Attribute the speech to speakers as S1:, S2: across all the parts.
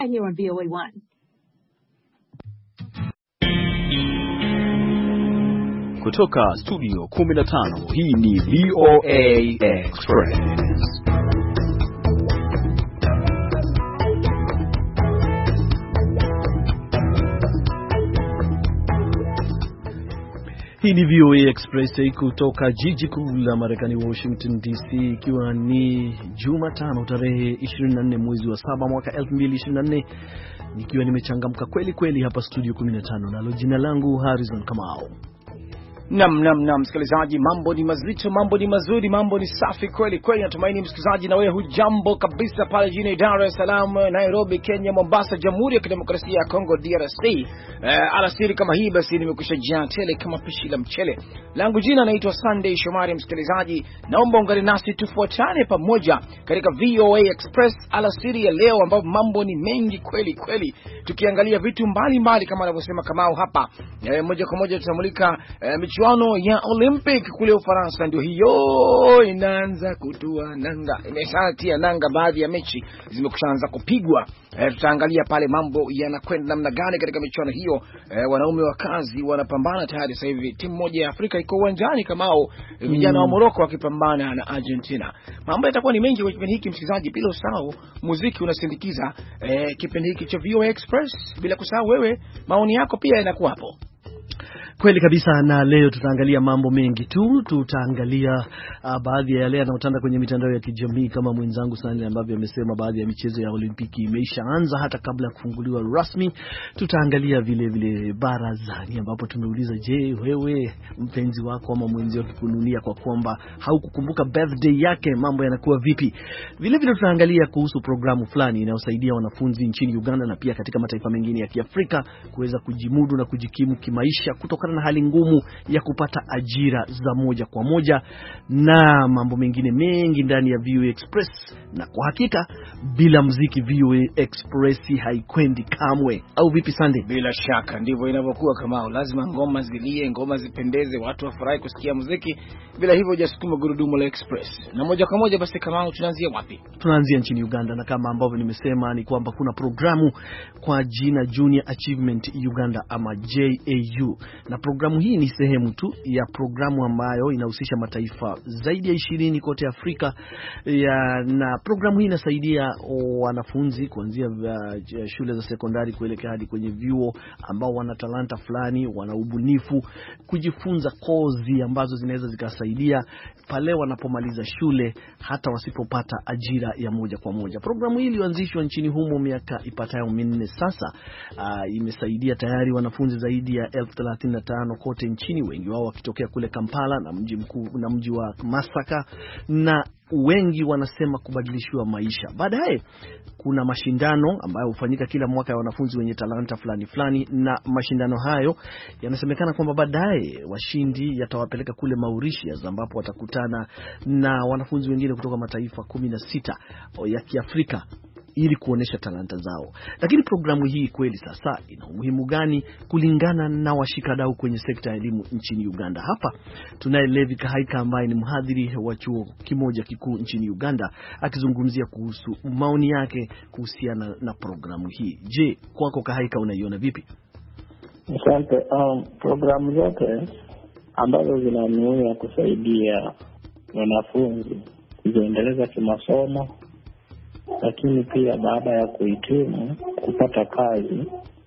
S1: Here on VOA1.
S2: Kutoka studio 15, hii ni VOA Express. Hii ni VOA Express kutoka jiji kuu la Marekani, Washington DC, ikiwa ni Jumatano tarehe 24 mwezi wa 7 mwaka 2024, nikiwa nimechangamka kweli kweli hapa studio 15, nalo jina langu Harrison Kamau.
S3: Nam msikilizaji, mambo ni mazito, mambo ni mazuri, mambo ni safi kweli kweli. Natumaini msikilizaji na wewe hujambo kabisa pale jijini Dar es Salaam, Nairobi, Kenya, Mombasa, Jamhuri ya Kidemokrasia ya Kongo DRC. Alasiri kama hii basi nimekwisha jaa tele kama pishi la mchele. Langu jina naitwa Sunday Shomari. Msikilizaji, naomba ungane nasi tufuatane pamoja katika VOA Express alasiri ya leo, ambapo mambo ni mengi kweli kweli, tukiangalia vitu mbalimbali kama anavyosema Kamau hapa. Moja kwa moja tutamulika michuano ya Olympic kule Ufaransa, ndio hiyo inaanza kutua nanga. Imeshatia nanga, baadhi ya mechi zimekushaanza kupigwa. Tutaangalia pale mambo yanakwenda namna gani katika michuano hiyo. Wanaume wa kazi wanapambana tayari sasa hivi. Timu moja ya Afrika iko uwanjani Kamao, vijana wa Morocco wakipambana na Argentina. Mambo yatakuwa ni mengi kwa kipindi hiki msikilizaji, bila usahau muziki unasindikiza kipindi hiki cha VOA Express. Bila kusahau wewe, maoni yako pia yanakuwa hapo.
S2: Kweli kabisa, na leo tutaangalia mambo mengi tu. Tutaangalia baadhi ya yale yanayotanda kwenye mitandao ya kijamii, kama mwenzangu Sani ambavyo amesema baadhi ya michezo ya Olimpiki imeshaanza hata kabla ya kufunguliwa rasmi. Tutaangalia vile vile barazani, ambapo tumeuliza, je, wewe mpenzi wako ama mwenzi wako kununia kwa kwamba haukukumbuka birthday yake, mambo yanakuwa vipi? Vile vile tutaangalia kuhusu programu fulani inayosaidia wanafunzi nchini Uganda na pia katika mataifa mengine ya Kiafrika kuweza kujimudu na kujikimu kimaisha kutokana na hali ngumu ya kupata ajira za moja kwa moja, na mambo mengine mengi ndani ya VOA Express. Na kwa hakika bila muziki VOA Express haikwendi kamwe, au vipi Sunday?
S3: Bila shaka ndivyo inavyokuwa Kamao, lazima ngoma zilie, ngoma zipendeze, watu wafurahi kusikia muziki. Bila hivyo hujasukuma gurudumu la Express. Na moja kwa moja basi Kamao, tunaanzia wapi?
S2: Tunaanzia nchini Uganda, na kama ambavyo nimesema ni kwamba kuna programu kwa jina Junior Achievement Uganda ama JAU, na programu hii ni sehemu tu ya programu ambayo inahusisha mataifa zaidi ya 20 kote Afrika na programu hii inasaidia wanafunzi kuanzia shule za sekondari kuelekea hadi kwenye vyuo ambao wana talanta fulani, wana ubunifu, kujifunza kozi ambazo zinaweza zikasaidia pale wanapomaliza shule hata wasipopata ajira ya moja kwa moja. Programu hii ilianzishwa nchini humo miaka ipatayo 4 sasa. Imesaidia tayari wanafunzi zaidi ya 35,000 kote nchini, wengi wao wakitokea kule Kampala na mji mkuu na mji wa Masaka, na wengi wanasema kubadilishiwa maisha. Baadaye kuna mashindano ambayo hufanyika kila mwaka ya wanafunzi wenye talanta fulani, na mashindano hayo yanasemekana kwamba baadaye washindi yatawapeleka kule Mauritius, ambapo watakutana na wanafunzi wengine kutoka mataifa 16 ya Kiafrika ili kuonesha talanta zao. Lakini programu hii kweli sasa ina umuhimu gani kulingana na washikadau kwenye sekta ya elimu nchini Uganda? Hapa tunaye Levi Kahaika ambaye ni mhadhiri wa chuo kimoja kikuu nchini Uganda, akizungumzia kuhusu maoni yake kuhusiana na programu hii. Je, kwako Kahaika unaiona vipi?
S4: Asante. Programu zote ambazo zinanuia kusaidia wanafunzi kujiendeleza kimasomo, lakini pia baada ya kuhitimu kupata kazi,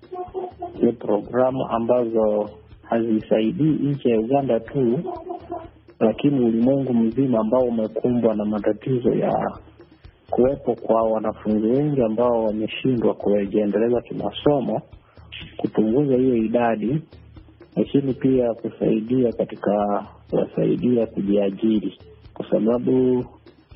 S4: ni programu ambazo hazisaidii nchi ya Uganda tu, lakini ulimwengu mzima ambao umekumbwa na matatizo ya kuwepo kwa wanafunzi wengi ambao wameshindwa kujiendeleza kimasomo, kupunguza hiyo idadi, lakini pia kusaidia katika kuwasaidia kujiajiri, kwa sababu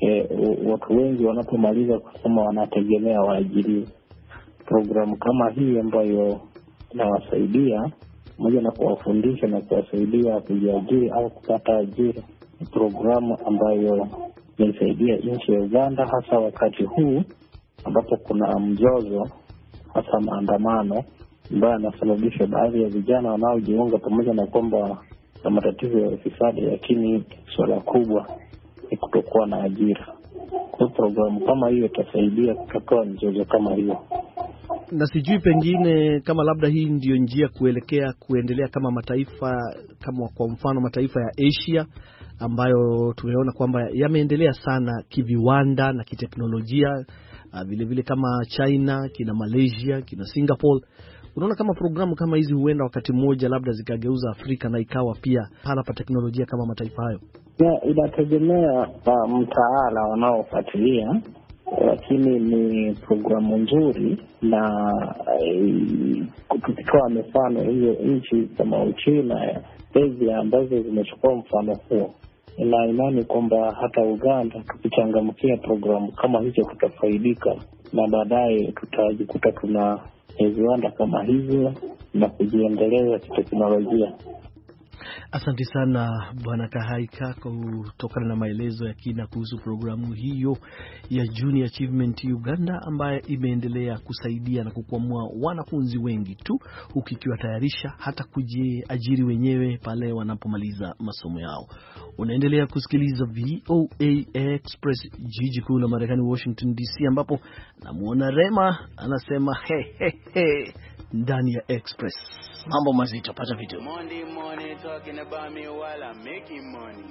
S4: watu wengi wanapomaliza kusoma wanategemea waajiriwe. Programu kama hii ambayo inawasaidia moja na kuwafundisha na kuwasaidia kujiajiri au kupata ajira, ni programu ambayo inasaidia nchi ya Uganda, hasa wakati huu ambapo kuna mzozo, hasa maandamano ambayo yanasababisha baadhi ya vijana wanaojiunga, pamoja na kwamba na matatizo ya ufisadi, lakini swala kubwa ni kutokuwa na ajira. Kwa programu kama hiyo itasaidia kutatua mizozo kama hiyo.
S2: Na sijui pengine kama labda hii ndio njia kuendelea kama mataifa, kama kwa mfano mataifa ya Asia ambayo tumeona kwamba yameendelea sana kiviwanda na kiteknolojia, vile vile kama China, kina Malaysia, kina Singapore. Unaona kama programu kama hizi huenda wakati mmoja labda zikageuza Afrika na ikawa pia hala pa teknolojia kama mataifa hayo?
S4: Inategemea mtaala wanaofuatilia, lakini ni programu nzuri, na tukitoa mfano hiyo nchi kama Uchina, Asia ambazo zimechukua mfano huo, na imani kwamba hata Uganda tukichangamkia programu kama hizo tutafaidika, na baadaye tutajikuta tuna viwanda kama hivyo na kujiendeleza kiteknolojia.
S2: Asante sana Bwana Kahaika kutokana na maelezo ya kina kuhusu programu hiyo ya Junior Achievement Uganda ambayo imeendelea kusaidia na kukwamua wanafunzi wengi tu, ukikiwa tayarisha hata kujiajiri wenyewe pale wanapomaliza masomo yao. Unaendelea kusikiliza VOA Express, jiji kuu la Marekani Washington DC, ambapo namuona Rema anasema he ndani ya Express.
S3: Mambo mazito, pata vitu.
S1: Monday morning talking about me while I'm making money.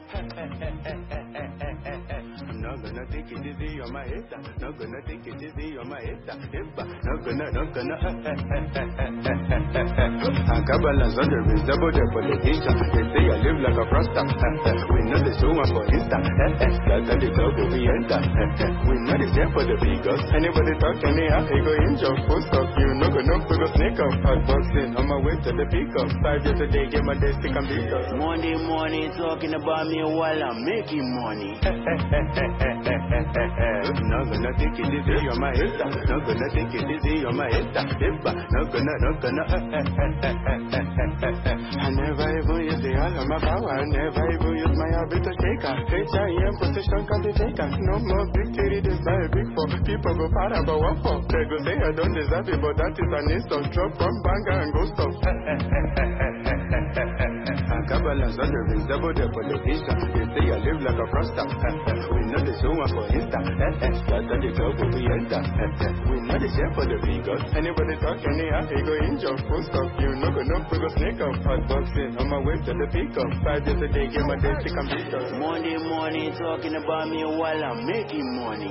S1: I'm not gonna take it easy on my head. Not gonna take it easy on my head. Not gonna. I got balance on the wrist, double the politician. They say I live like a froster. We know the show one for Insta. That's how the club will be enter. We know the same for the figures. Anybody talking me, I go in your full stop. You know gonna go sneak up. Hot boxing on my way to the peak up. 5 years a day, get my day stick and beat up. Monday morning talking about me while I'm making money. Not gonna take it easy on my head. Not gonna take it easy on my head. Not gonna. I never even use the all of my power. I never even use my habit to shake her. H.I.M. position can be taken. No more victory, this by a big four. People go para but what for? They go say I don't deserve it, but that is an insult. Drop from banger and go stop. Balance on the wrist, double the politician. They say I live like a froster. We know the show one for Insta. That's how the club will be enter. We know the share for the figures. Anybody talking here, they go in your full stop. You know we go sneak up. Hot boxing on my way to the peak up. 5 years a day, get my day stick and beat up. Monday morning talking about me while I'm making money.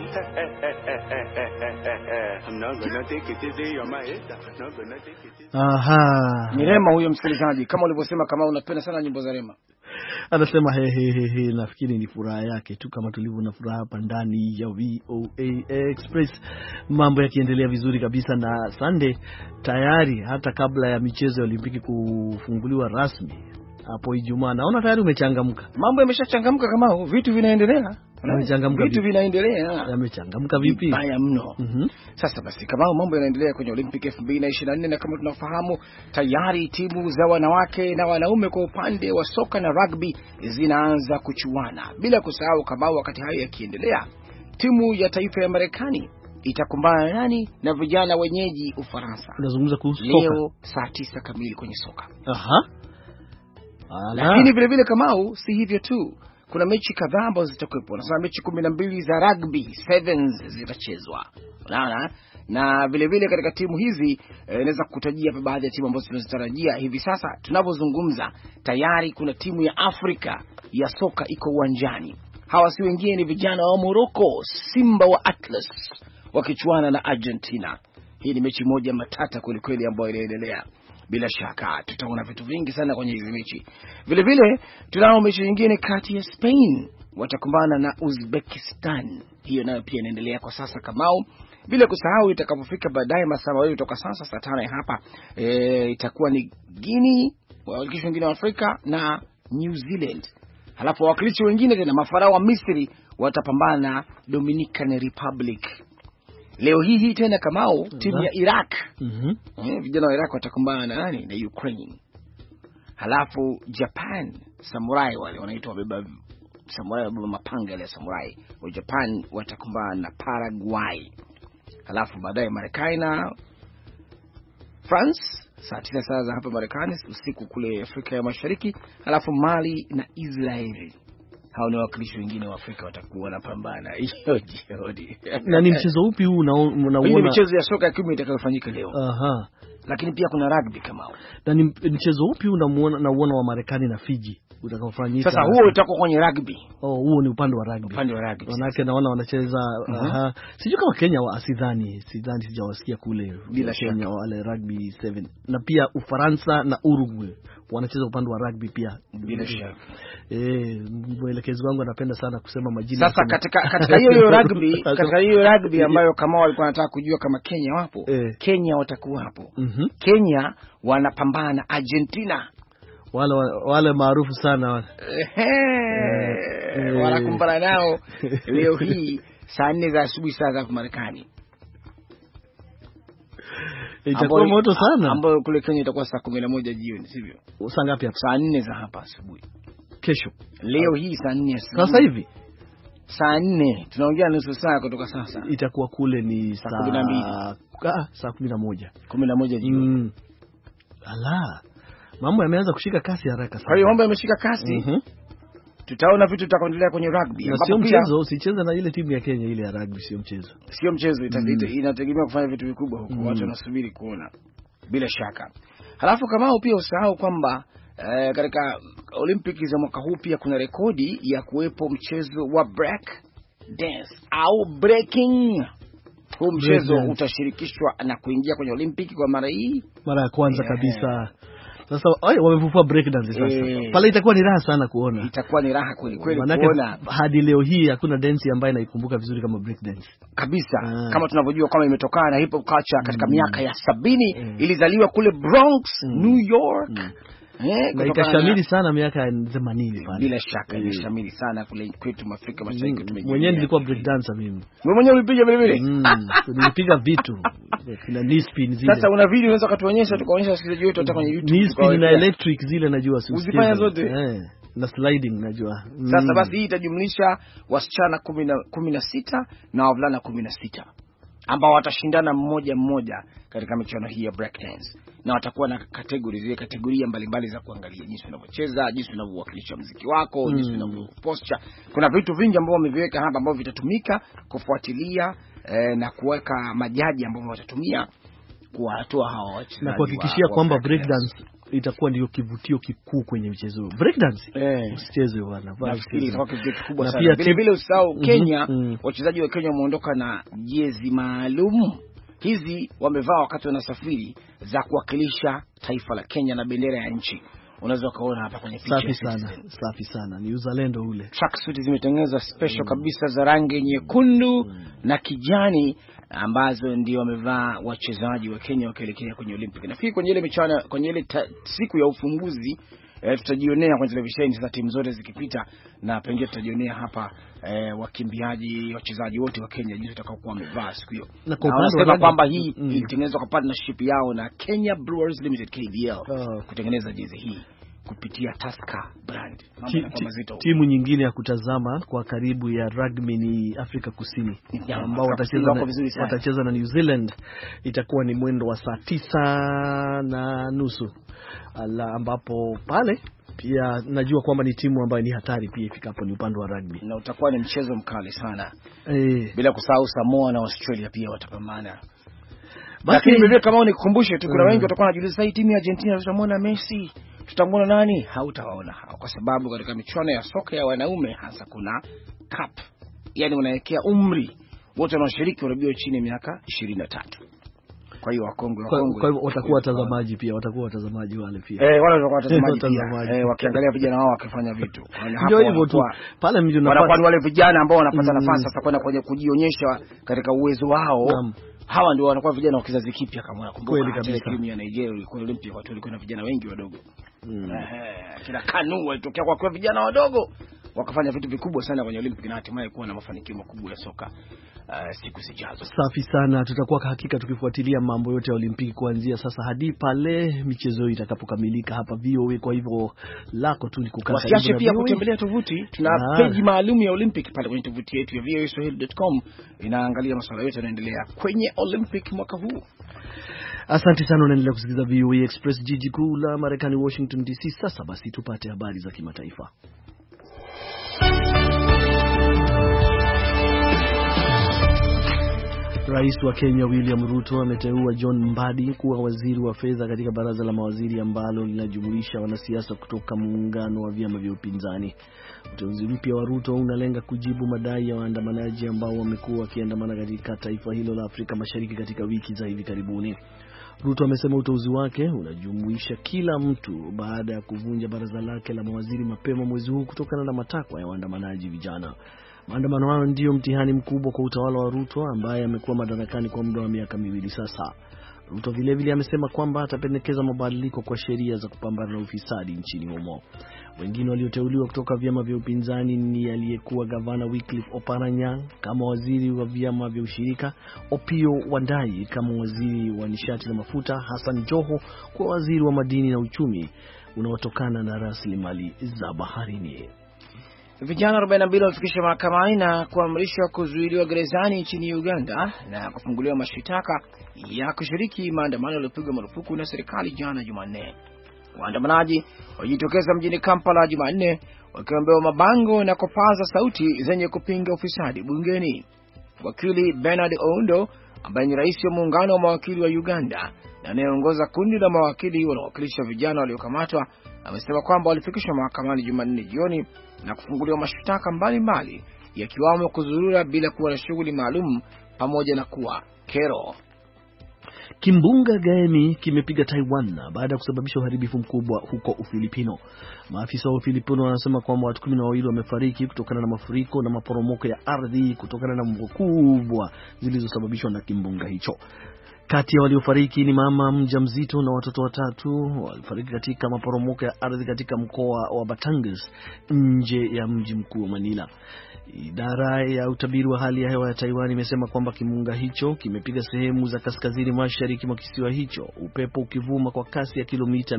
S1: I'm not gonna take it easy on my head. Not gonna take it easy.
S3: Aha. Ni Rema huyo msikilizaji, kama ulivyosema, kama unapenda sana nyimbo za Rema.
S2: Anasema he, nafikiri ni furaha yake tu kama tulivyo na furaha hapa ndani ya VOA Express. Mambo yakiendelea vizuri kabisa, na Sunday tayari hata kabla ya michezo ya Olimpiki kufunguliwa rasmi hapo Ijumaa. Naona tayari umechangamka.
S3: Mambo yameshachangamka, kama vitu vinaendelea.
S2: Vitu
S3: vinaendelea.
S2: Yamechangamka vipi?
S3: Baya mno. Sasa basi, kama mambo yanaendelea kwenye Olympic 2024, na kama tunafahamu tayari timu za wanawake na wanaume kwa upande wa soka na rugby zinaanza kuchuana. Bila kusahau kama wakati hayo yakiendelea, timu ya taifa ya Marekani itakumbana nani? Na vijana wenyeji Ufaransa.
S2: Tunazungumza kuhusu soka.
S3: Leo saa 9 kamili kwenye soka.
S2: Ala.
S3: Lakini vile vile Kamau, si hivyo tu, kuna mechi kadhaa ambazo zitakuwepo. Nasema mechi 12 za rugby sevens zitachezwa. Unaona? Na vile vile katika timu hizi naweza kukutajia baadhi ya timu ambazo tunazitarajia hivi sasa tunapozungumza. Tayari kuna timu ya Afrika ya soka iko uwanjani. Hawa si wengine ni vijana wa Morocco, Simba wa Atlas, wakichuana na Argentina. Hii ni mechi moja matata kweli ambayo inaendelea. Bila shaka tutaona vitu vingi sana kwenye hizi mechi. Vile vile tunao mechi nyingine kati ya Spain watakumbana na Uzbekistan. Hiyo nayo pia inaendelea kwa sasa Kamau. Bila kusahau itakapofika baadaye masaa mawili kutoka sasa saa 5 hapa itakuwa ni Guinea, wawakilishi wengine wa Afrika na New Zealand. Halafu wawakilishi wengine tena mafarao wa Misri watapambana na Dominican Republic. Leo hii tena Kamau, timu ya Iraq. Vijana wa Iraq watakumbana na nani? Na Ukraine. Halafu Japan, samurai wale wanaitwa beba samurai, beba mapanga ya samurai wa Japan watakumbana na Paraguay. Halafu baadaye Marekani na France saa 9 saa za hapa Marekani, usiku kule Afrika ya Mashariki. Halafu Mali na Israeli. hao ni wakilishi wengine wa Afrika watakuwa wanapambana hiyo jioni.
S2: Na ni mchezo upi huu unaona?
S3: Hii michezo ya soka ya kiume itakayofanyika leo.
S2: Aha.
S3: Lakini pia kuna rugby kama huo.
S2: Na ni mchezo upi unaona wa Marekani na Fiji utakaofanyika?
S3: Sasa huo utakuwa kwenye rugby.
S2: Huo ni upande wa rugby.
S3: Upande wa rugby.
S2: Wanawake naona wanacheza sijui kama Kenya sidhani sijawasikia kule.
S3: Bila
S2: Kenya wale rugby 7. Na pia Ufaransa na Uruguay wanacheza upande wa rugby pia.
S3: Bila shaka.
S2: Mwelekezi wangu anapenda sana kusema majina.
S3: Sasa katika hiyo rugby, katika hiyo rugby ambayo kama walikuwa wanataka kujua kama Kenya wapo, Kenya watakuwa hapo. Kenya wanapambana na Argentina.
S2: Wale maarufu sana.
S3: Wanakumbana nao leo hii saa 4 za asubuhi saa za Marekani.
S2: Itakuwa moto sana.
S3: Ambayo kule Kenya itakuwa saa 11 jioni, sivyo?
S2: Saa ngapi hapa?
S3: Saa 4 za hapa asubuhi.
S2: Kesho.
S3: Leo hii saa 4 asubuhi.
S2: Sasa hivi
S3: saa 4 tunaongea nusu saa kutoka sasa.
S2: Itakuwa kule ni saa
S3: 12.
S2: Saa 11.
S3: 11 jioni.
S2: Ala. Mambo yameanza kushika kasi haraka sana.
S3: Kwa hiyo mambo yameshika kasi. Tutaona vitu tutaendelea kwenye rugby.
S2: Na sio mchezo, usicheze na ile timu ya Kenya ile ya rugby, sio mchezo.
S3: Sio mchezo, inategemea kufanya vitu vikubwa huko. Watu wanasubiri kuona. Bila shaka. Halafu kama pia usahau kwamba katika Olympics za mwaka huu pia kuna rekodi ya kuwepo mchezo wa break dance au breaking. Huu mchezo utashirikishwa na kuingia kwenye Olympic kwa mara ya
S2: kwanza kabisa. Sasa wamefufua break dance sasa. Pale itakuwa ni raha sana kuona.
S3: Itakuwa ni raha kweli kuona.
S2: Hadi leo hii hakuna dance ambayo naikumbuka vizuri kama break dance.
S3: Kabisa. Kama tunavyojua kama imetokana na hip hop culture katika miaka ya 70, ilizaliwa kule Bronx, New York.
S2: Na ikashamiri sana miaka ya 80 pale.
S3: Bila shaka imeshamiri sana kule kwetu Afrika Mashariki tumejua.
S2: Mwenyewe nilikuwa break dancer mimi.
S3: Wewe mwenyewe ulipiga vile vile?
S2: Nilipiga vitu. Kuna knee spin zile.
S3: Sasa una video unaweza kutuonyesha tukaonyesha wasikilizaji wetu hata kwenye YouTube.
S2: Knee spin na electric zile najua
S3: sisi. Uzifanya zote?
S2: Na sliding najua.
S3: Sasa basi hii itajumlisha wasichana 16 na wavulana 16 ambao watashindana mmoja katika michuano hii ya break dance. Na watakuwa na kategoria mbalimbali za kuangalia jinsi unavyocheza, jinsi unavyowakilisha muziki wako, jinsi unavyoposture. Kuna vitu vingi ambavyo wameviweka hapa ambavyo vitatumika kufuatilia na kuweka majaji ambao watatumia kuwatoa hawa wachezaji.
S2: Na kuhakikishia kwamba break dance itakuwa ndio kivutio kikuu kwenye mchezo. Break dance usicheze bwana.
S3: Nafikiri itakuwa kivutio kikubwa sana. Vile vile usahau Kenya, wachezaji wa Kenya wameondoka na jezi maalum. Hizi wamevaa wakati wanasafiri za kuwakilisha taifa la Kenya na bendera ya nchi. Unaweza kuona hapa kwenye picha.
S2: Safi sana. Ni uzalendo ule.
S3: Tracksuit zimetengenezwa special kabisa za rangi nyekundu na kijani ambazo ndio wamevaa wachezaji wa Kenya wakielekea kwenye Olympic. Nafikiri kwenye ile michuano, kwenye ile siku ya ufunguzi tutajionea kwenye televisheni sasa timu zote zikipita, na pengine tutajionea hapa wakimbiaji, wachezaji wote wa Kenya jinsi watakaokuwa wamevaa siku hiyo. Na wanasema kwamba hii ilitengenezwa kwa partnership yao na Kenya Brewers Limited KBL kutengeneza jezi hii kupitia Tusker brand.
S2: Timu nyingine ya kutazama kwa karibu ya rugby ni Afrika Kusini ambao watacheza na New Zealand. Itakuwa ni mwendo wa saa 9:30 ambapo pale pia najua kwamba ni timu ambayo ni hatari pia ifikapo ni upande wa rugby.
S3: Na utakuwa ni mchezo mkali sana. Bila kusahau Samoa na Australia pia watapambana. Lakini vile kama unikumbushe tu kuna wengi watakuwa wanajiuliza hii timu ya Argentina tutamwona Messi, tutamwona nani? Hautawaona hao kwa sababu katika michuano ya soka ya wanaume hasa kuna cup. Yaani unawekea umri wote wanaoshiriki wanabio chini ya miaka 23. Kwa hiyo wakongwe
S2: kwa hivyo watakuwa watazamaji pia, watakuwa watazamaji wale pia.
S3: Wale watakuwa watazamaji pia. Wakiangalia vijana wao wakifanya vitu.
S2: Ndio hivyo tu. Pale mjini
S3: wanakuwa wale vijana ambao wanapata nafasi sasa kwenda kwenye kujionyesha katika uwezo wao. Hawa ndio wanakuwa vijana wa kizazi kipya kama unakumbuka timu ya Nigeria ilikuwa Olympic watu walikuwa na vijana wengi wadogo. Kila Kanu walitokea kwa vijana wadogo wakafanya vitu vikubwa sana kwenye Olympic na hatimaye kuwa na mafanikio makubwa ya soka siku zijazo.
S2: Safi sana, tutakuwa hakika tukifuatilia mambo yote ya Olimpiki kuanzia sasa hadi pale michezo itakapokamilika hapa VOA. Kwa hivyo lako tu ni kukaa.
S3: Wasiache pia kutembelea tovuti. Tuna page maalum ya Olympic pale kwenye tovuti yetu ya voaswahili.com, inaangalia masuala yote yanayoendelea kwenye Olympic mwaka huu.
S2: Asante sana, unaendelea kusikiliza VOA Express, jiji kuu la Marekani, Washington DC. Sasa basi tupate habari za kimataifa. Rais wa Kenya William Ruto ameteua John Mbadi kuwa waziri wa fedha katika baraza la mawaziri ambalo linajumuisha wanasiasa kutoka muungano wa vyama vya upinzani. Uteuzi mpya wa Ruto unalenga kujibu madai ya waandamanaji ambao wamekuwa wakiandamana katika taifa hilo la Afrika Mashariki katika wiki za hivi karibuni. Ruto amesema uteuzi wake unajumuisha kila mtu baada ya kuvunja baraza lake la mawaziri mapema mwezi huu kutokana na matakwa ya waandamanaji vijana. Maandamano hayo ndio mtihani mkubwa kwa utawala wa Ruto ambaye amekuwa madarakani kwa muda wa miaka 2 sasa. Ruto vilevile amesema kwamba atapendekeza mabadiliko kwa sheria za kupambana na ufisadi nchini humo. Wengine walioteuliwa kutoka vyama vya upinzani ni aliyekuwa gavana Wycliffe Oparanya kama waziri wa vyama vya ushirika, Opiyo Wandayi kama waziri wa nishati na mafuta, Hassan Joho kwa waziri wa madini na uchumi unaotokana na rasilimali za baharini.
S3: Vijana 42 walifikishwa mahakamani na kuamrishwa kuzuiliwa gerezani nchini Uganda na kufunguliwa mashitaka ya kushiriki maandamano yaliyopigwa marufuku na serikali jana Jumanne. Waandamanaji walijitokeza mjini Kampala Jumanne wakiombewa mabango na kupaza sauti zenye kupinga ufisadi bungeni. Wakili Bernard Oundo ambaye ni rais wa muungano wa mawakili wa Uganda na anayeongoza kundi la mawakili wanaowakilisha vijana waliokamatwa amesema kwamba walifikishwa mahakamani Jumanne jioni na kufunguliwa mashtaka mbalimbali yakiwamo kuzurura bila kuwa na shughuli maalum pamoja na kuwa kero.
S2: Kimbunga Gaemi kimepiga Taiwan baada ya kusababisha uharibifu mkubwa huko Ufilipino. Maafisa wa Ufilipino wanasema kwamba watu 12 wamefariki kutokana na mafuriko na maporomoko ya ardhi kutokana na mvua kubwa zilizosababishwa na kimbunga hicho. Kati ya waliofariki ni mama mjamzito na watoto 3 walifariki katika maporomoko ya ardhi katika mkoa wa Batangas nje ya mji mkuu wa Manila. Idara ya utabiri wa hali ya hewa ya Taiwan imesema kwamba kimbunga hicho kimepiga sehemu za kaskazini mashariki mwa kisiwa hicho, upepo ukivuma kwa kasi ya kilomita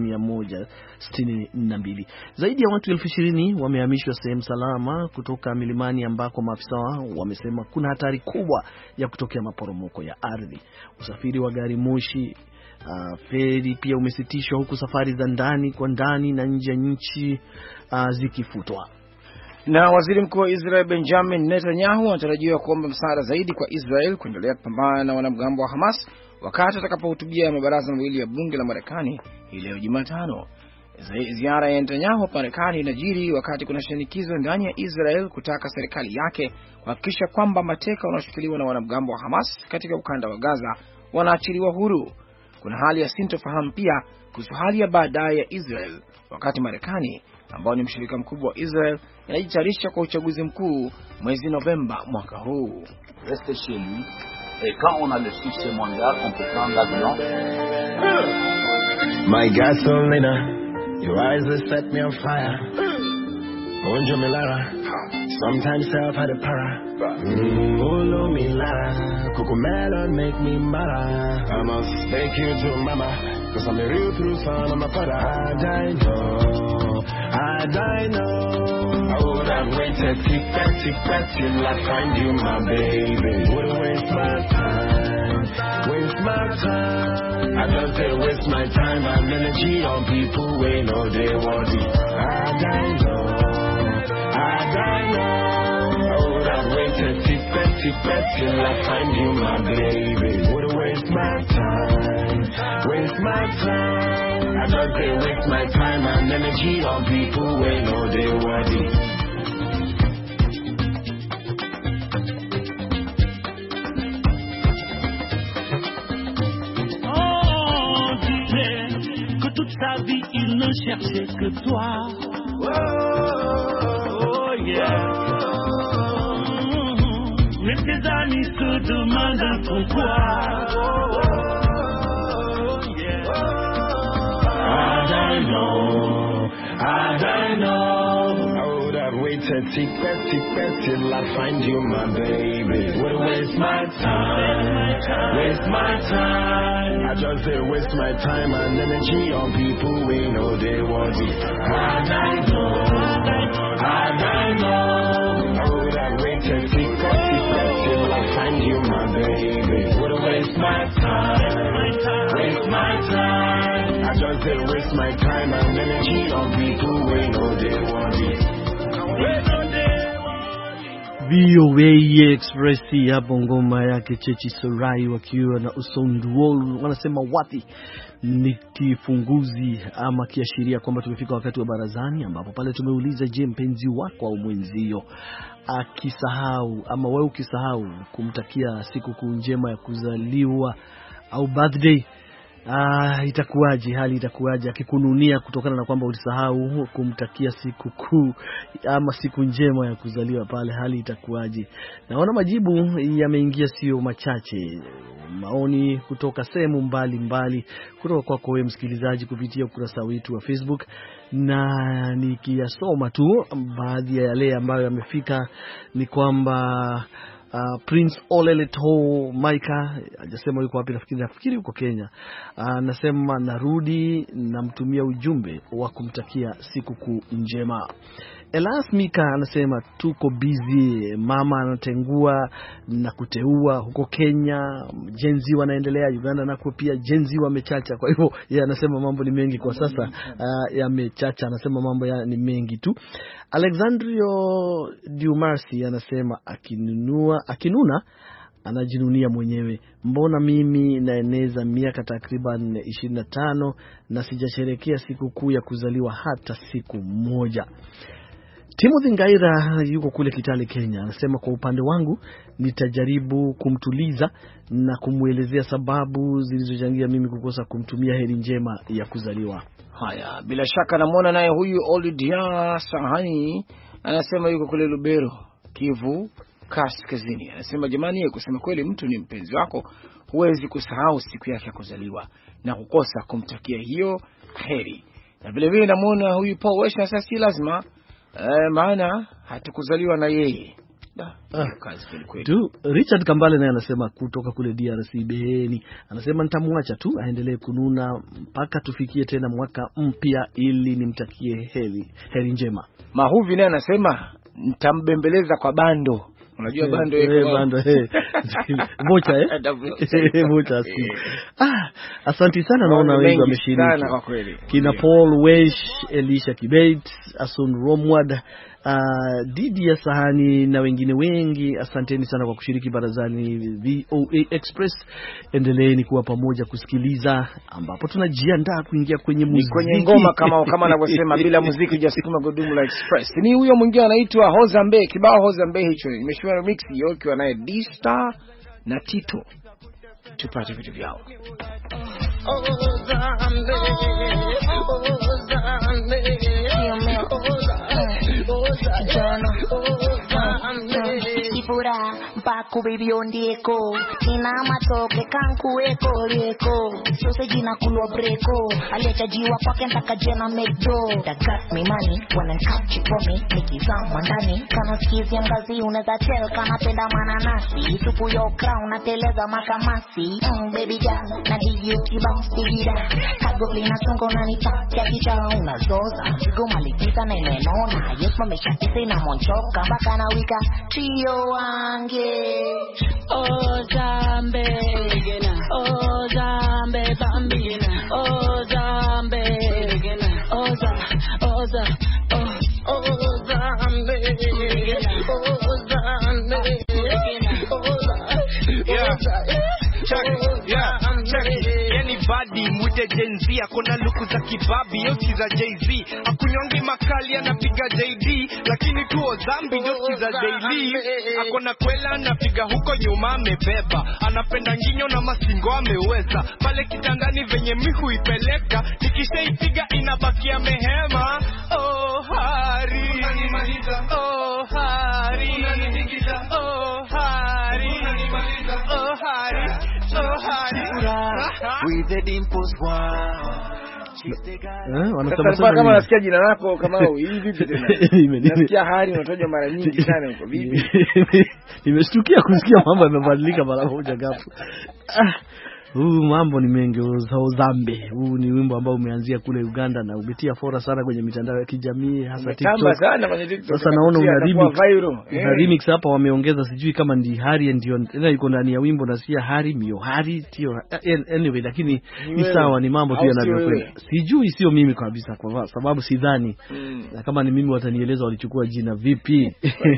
S2: 162. Zaidi ya watu 20,000 wamehamishwa sehemu salama kutoka milimani ambako maafisa wamesema kuna hatari kubwa ya kutokea maporomoko ya ardhi. Usafiri wa gari moshi, feri pia umesitishwa huku safari za ndani kwa ndani na nje ya nchi zikifutwa.
S3: Na waziri mkuu wa Israel Benjamin Netanyahu anatarajiwa kuomba msaada zaidi kwa Israel kuendelea kupambana na wanamgambo wa Hamas wakati atakapohutubia mabaraza mawili ya bunge la Marekani hii leo Jumatano. Ziara ya Netanyahu hapa Marekani inajiri wakati kuna shinikizo ndani ya Israel kutaka serikali yake kuhakikisha kwamba mateka wanaoshikiliwa na wanamgambo wa Hamas katika ukanda wa Gaza wanaachiliwa huru. Kuna hali ya sintofahamu pia kuhusu hali ya baadaye ya Israel wakati Marekani ambao ni mshirika mkubwa wa Israel inajitayarisha kwa uchaguzi mkuu mwezi Novemba mwaka huu.
S5: Reste chez lui et quand on a le succès mondial on peut prendre l'avion.
S6: My gasolina, your eyes will set me on fire. Onjo Milara, sometimes self had a para. Olo Milara, Cocomelon make me mara. I must take you to mama, cause I'm a real true son of my father. I know. I would have waited till I find you, my baby. Wouldn't waste my time. I just say waste my time and energy on people we know they want it. I know. I would have waited till I find you, my baby. Wouldn't waste my time. I just say waste my time and energy on people we know they want it.
S7: Sa vie, il ne cherchait que toi. Oh, yeah. Même tes amis se demandent pourquoi. Oh, yeah.
S6: I don't know. I would have waited till I find you, my baby. Would waste my time. I just say waste my time and energy on people we know they want it. I don't know. I would have waited till I find you, my baby. Would waste my time. I just say waste my time and energy on people we know they want it.
S2: VOA Express hapo, ngoma yake Chechi Sorai wakiwa na Usonduol wanasema wapi ni kifunguzi ama kiashiria kwamba tumefika wakati wa barazani, ambapo pale tumeuliza, je, mpenzi wako au mwenzio akisahau ama wewe ukisahau kumtakia sikukuu njema ya kuzaliwa au birthday, itakuwaje? Hali itakuwaje akikununia kutokana na kwamba ulisahau kumtakia sikukuu ama siku njema ya kuzaliwa pale, hali itakuwaje? Naona majibu yameingia sio machache, maoni kutoka sehemu mbalimbali kutoka kwako wewe msikilizaji kupitia ukurasa wetu wa Facebook, na nikiyasoma tu baadhi ya yale ambayo yamefika ni kwamba Prince Oleleto Maika hajasema yuko wapi, nafikiri yuko Kenya. Anasema narudi, namtumia ujumbe wa kumtakia sikukuu njema. Elas Mika anasema tuko busy, mama anatengua na kuteua huko Kenya, jenzi wanaendelea Uganda nako pia jenzi wamechacha. Kwa hivyo yeye anasema mambo ni mengi kwa sasa, yamechacha, anasema mambo ni mengi tu. Alexandrio Dumarcy anasema akinuna anajinunia mwenyewe, mbona mimi naeneza miaka takriban 25 na sijasherehekea sikukuu ya kuzaliwa hata siku moja. Timothy Ngaira yuko kule Kitale, Kenya, anasema kwa upande wangu nitajaribu kumtuliza na kumuelezea sababu zilizochangia mimi kukosa kumtumia heri njema ya kuzaliwa.
S3: Haya, bila shaka namuona naye huyu Olidia Sahani anasema yuko kule Lubero, Kivu Kaskazini. Anasema jamani, kusema kweli mtu ni mpenzi wako, huwezi kusahau siku yake ya kuzaliwa na kukosa kumtakia hiyo heri. Na vile vile namuona huyu Paul Wesha, sasa si lazima maana hatukuzaliwa na yeye.
S2: Richard Kambale naye anasema kutoka kule DRC Beni, anasema nitamwacha tu aendelee kununa mpaka tufikie tena mwaka mpya ili nimtakie heri njema. Mahuvi naye anasema nitambembeleza kwa bando. Unajua bando bando vocha vocha. Asante sana, naona wengi wameshiriki kina Paul Wesh, Elisha Kibet, Asun Romwad, Didi ya Sahani na wengine wengi. Asanteni sana kwa kushiriki barazani VOA Express. Endeleeni kuwa pamoja kusikiliza, ambapo tunajiandaa kuingia kwenye muziki,
S3: kwenye ngoma kama anavyosema bila muziki hujasukuma gudumu la Express. Ni huyo mwingine anaitwa Hozambe, kibao Hozambe hicho imeshwa remix yokiwa naye D-Star na Tito. Tupate vitu vyao.
S8: Kipura mpaku baby ondieko nina matoke kanku eko lieko sose jina kulwa breko aleta jiwa kwake ntaka jena mekdo that got me money when I catch it for me nikizama ndani kana skizi ya ngazi unaweza tell kama penda mananasi supu yo crown nateleza makamasi baby girl na hiyo kibamsira kabla na songo na nitakia kicha unazoza goma likita na imenona yes mamesha kisa na monchoka mpaka na wika trio wange Ozambe Ozambe bambina Ozambe Ozambe
S9: Anybody mwite Gen Z, akona luku za kibabi, yosi za Jay-Z. Akunyongi makali anapiga JD, lakini tu Ozambi yosi za Jay-Lee. Akona kwela anapiga huko nyuma amebeba, anapenda nginyo na masingo ameweza. Pale kitandani venye mihu ipeleka, nikisha ipiga inabaki amehema. Oh hari, unanimaliza. Oh hari, unanihigiza. Oh hari, unanimaliza. Oh hari, oh hari. With the dimples
S3: wanasema kama nasikia jina lako kama hivi tena. Nasikia hari unatoja mara nyingi sana huko vipi?
S2: Nimeshtukia kusikia mambo yamebadilika mara moja gapo. Mambo ni mengi Uzambe. Huu ni wimbo ambao umeanzia kule Uganda na umetia fora sana kwenye mitandao ya kijamii hasa TikTok. Sasa naona una remix hapa wameongeza sijui kama ndi Hari ndio tena yuko ndani ya wimbo na sia Hari Mio Hari tio anyway, lakini ni sawa, ni mambo tu yanavyokwenda. Sijui sio mimi kabisa kwa sababu sidhani. Na kama ni mimi watanieleza walichukua jina vipi.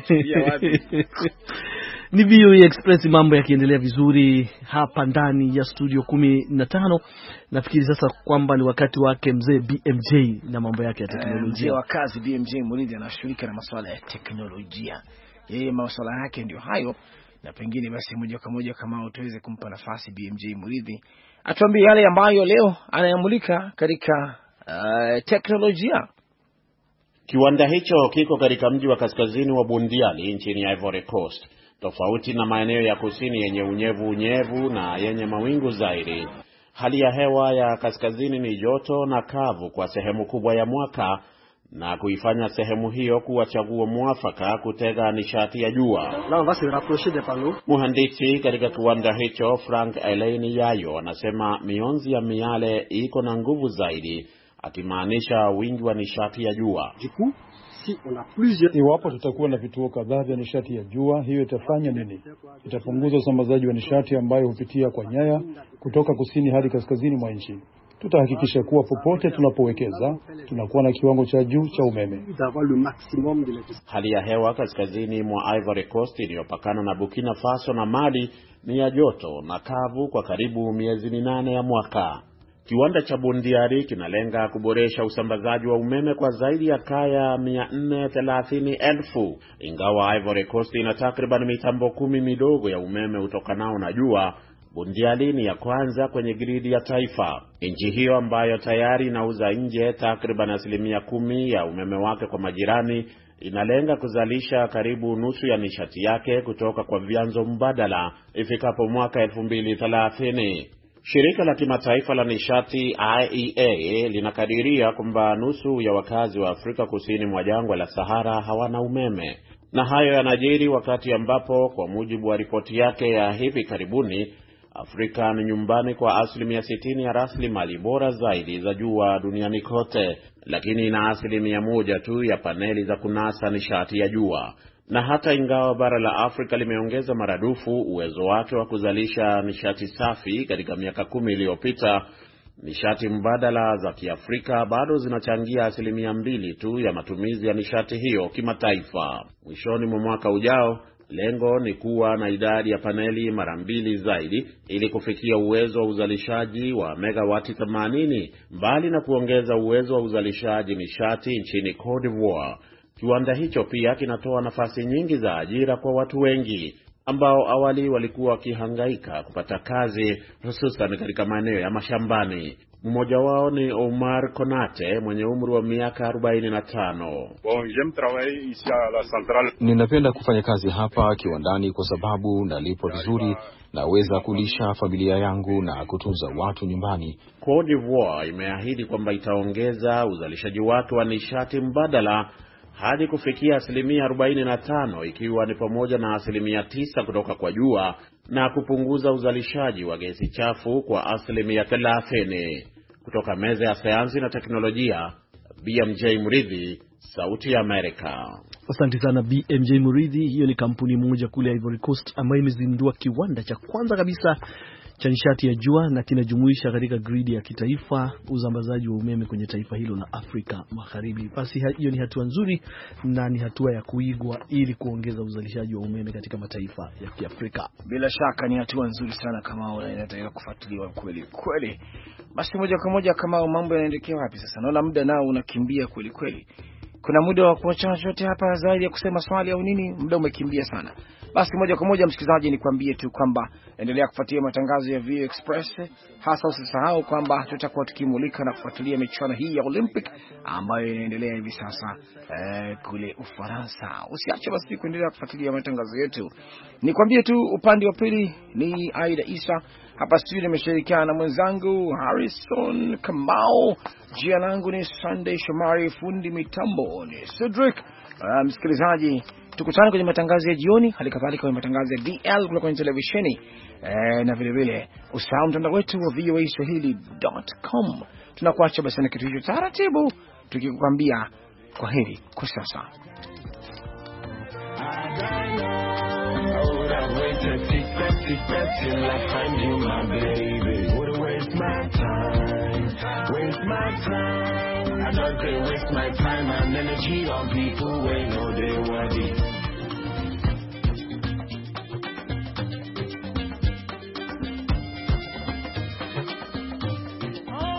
S2: Ni VOA Express, mambo yakiendelea vizuri hapa ndani ya studio 15. Nafikiri sasa kwamba ni wakati wake mzee BMJ na mambo yake ya teknolojia.
S3: Mzee wa kazi BMJ Muridhi anashughulika na masuala ya teknolojia. Yeye masuala yake ndio hayo, na pengine basi moja kwa moja kama tuweze kumpa nafasi BMJ Muridhi atuambie yale ambayo leo anayamulika katika teknolojia.
S10: Kiwanda hicho kiko katika mji wa kaskazini wa Bundiali nchini Ivory Coast. Tofauti na maeneo ya kusini yenye unyevu na yenye mawingu zaidi, hali ya hewa ya kaskazini ni joto na kavu kwa sehemu kubwa ya mwaka, na kuifanya sehemu hiyo kuwa chaguo mwafaka kutega nishati ya jua. Mhandisi katika kiwanda hicho Frank Elaine Yayo anasema mionzi ya miale iko na nguvu zaidi, akimaanisha wingi wa nishati ya jua.
S11: Iwapo tutakuwa na vituo kadhaa vya nishati ya jua, hiyo itafanya nini? Itapunguza usambazaji wa nishati ambayo hupitia kwa nyaya kutoka kusini hadi kaskazini mwa nchi. Tutahakikisha kuwa popote tunapowekeza tunakuwa na kiwango cha juu cha umeme.
S10: Hali ya hewa kaskazini mwa Ivory Coast iliyopakana na Burkina Faso na Mali ni ya joto na kavu kwa karibu miezi 8 ya mwaka. Kiwanda cha Bundiari kinalenga kuboresha usambazaji wa umeme kwa zaidi ya kaya 430,000. Ingawa Ivory Coast ina takriban mitambo 10 midogo ya umeme utokanao na jua, Bundiali ni ya kwanza kwenye gridi ya taifa. Nchi hiyo ambayo tayari inauza nje takriban 10% ya umeme wake kwa majirani, inalenga kuzalisha karibu nusu ya nishati yake kutoka kwa vyanzo mbadala ifikapo mwaka 2030. Shirika la kimataifa la nishati IEA linakadiria kwamba nusu ya wakazi wa Afrika kusini mwa jangwa la Sahara hawana umeme. Na hayo yanajiri wakati ambapo kwa mujibu wa ripoti yake ya hivi karibuni, Afrika ni nyumbani kwa 60% ya rasilimali bora zaidi za jua duniani kote, lakini ina 1% tu ya paneli za kunasa nishati ya jua. Na hata ingawa bara la Afrika limeongeza maradufu uwezo wake wa kuzalisha nishati safi katika miaka 10 iliyopita, nishati mbadala za Kiafrika bado zinachangia 2% tu ya matumizi ya nishati hiyo kimataifa. Mwishoni mwa mwaka ujao, lengo ni kuwa na idadi ya paneli mara 2 zaidi ili kufikia uwezo wa uzalishaji wa megawati 80, mbali na kuongeza uwezo wa uzalishaji nishati nchini Cote d'Ivoire. Kiwanda hicho pia kinatoa nafasi nyingi za ajira kwa watu wengi ambao awali walikuwa wakihangaika kupata kazi, hususan katika maeneo ya mashambani. Mmoja wao ni Omar Konate mwenye umri wa miaka 45.
S12: Ninapenda kufanya kazi hapa kiwandani kwa sababu nalipwa vizuri, naweza kulisha familia yangu na kutunza watu nyumbani.
S10: Cote d'Ivoire imeahidi kwamba itaongeza uzalishaji wake wa nishati mbadala hadi kufikia 45%, ikiwa ni pamoja na 9% kutoka kwa jua na kupunguza uzalishaji wa gesi chafu kwa 30%. Kutoka meza ya sayansi na teknolojia, BMJ Muridhi, Sauti ya Amerika.
S2: Asante sana BMJ Muridhi. Hiyo ni kampuni moja kule Ivory Coast ambayo imezindua kiwanda cha kwanza kabisa cha nishati ya jua na kinajumuisha katika gridi ya kitaifa usambazaji wa umeme kwenye taifa hilo la Afrika Magharibi. Basi hiyo ni hatua nzuri na ni hatua ya kuigwa ili kuongeza uzalishaji wa umeme katika mataifa ya Kiafrika.
S3: Bila shaka ni hatua nzuri sana kama inataka kufuatiliwa kweli kweli. Basi moja kwa moja kama mambo yanaendelea wapi sasa? Naona muda nao unakimbia kweli kweli. Kuna muda wa kuacha chochote hapa zaidi ya kusema swali au nini? Muda umekimbia sana. Basi moja kwa moja msikilizaji, nikwambie tu kwamba endelea kufuatilia matangazo ya VOA Express. Hasa usisahau kwamba tutakuwa tukimulika na kufuatilia michuano hii ya Olympic ambayo inaendelea hivi sasa kule Ufaransa. Usiache basi kuendelea kufuatilia matangazo yetu. Nikwambie tu upande wa pili ni Aida Isa. Hapa studio nimeshirikiana na mwenzangu Harrison Kamau. Jina langu ni Sunday Shomari, fundi mitambo ni Cedric. Msikilizaji, tukutane kwenye matangazo ya jioni, hali kadhalika kwenye matangazo ya DL kule kwenye televisheni na vile vile usahau mtandao wetu wa voaswahili.com. Tunakuacha basi na kitu hicho taratibu, tukikwambia kwa heri kwa sasa.
S6: I don't waste my time and energy on people who know they want it.